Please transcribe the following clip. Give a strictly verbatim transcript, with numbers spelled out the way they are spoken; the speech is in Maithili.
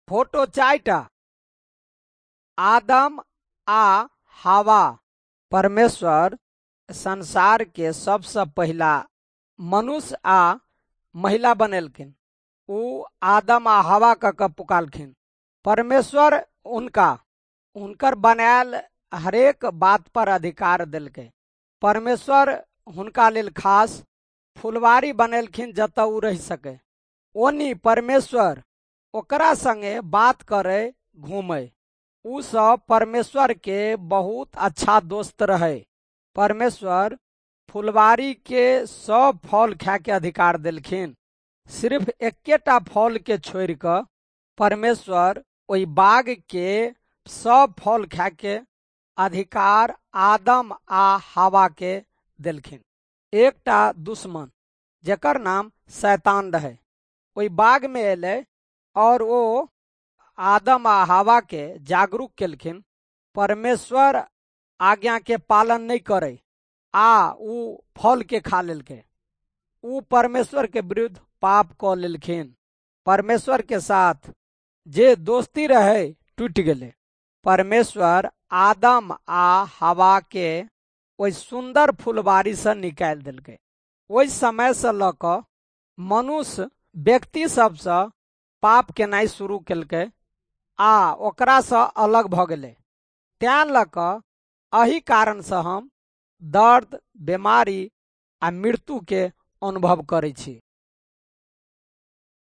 फोटो चारिटा आदम आ हवा। परमेश्वर संसार के सबसे पहला मनुष्य आ महिला बनेलखिन। ऊ आदम आ हवा क के पुकारलखिन। परमेश्वर उनका उनकर बनायल हरेक बात पर अधिकार देलकै। परमेश्वर हुनका लेल खास फुलवारी बनेलखिन जतऽ ऊ रह सके। ओनी परमेश्वर ओकरा संगे बात करे घूमे। ऊ सब परमेश्वर के बहुत अच्छा दोस्त रहे। परमेश्वर फुलवारी के सब फल खाए के अधिकार देलखिन। सिर्फ एकेटा फल के छोड़ क परमेश्वर ओई बाग के सब फल खाए के अधिकार आदम आ हवा के देलखिन। एकटा दुश्मन जेकर नाम शैतान रहे ओई बाग में एले और वो आदम आ हवा के जागरूक केलखिन। परमेश्वर आज्ञा के पालन नहीं करे आ ऊ फल के खा लेलके। ऊ परमेश्वर के विरुद्ध पाप क लेलखिन। परमेश्वर के साथ जे दोस्ती रहे टूट गेले। परमेश्वर आदम आ हवा के ओई सुंदर फुलवारी से निकाल देलके। ओई समय से ल क मनुष्य व्यक्ति सबसे पाप केनाई शुरू केलकै आ ओकरा से अलग भ गेले। तैं ल क एही कारण से हम दर्द, बीमारी आ मृत्यु के अनुभव करै छी।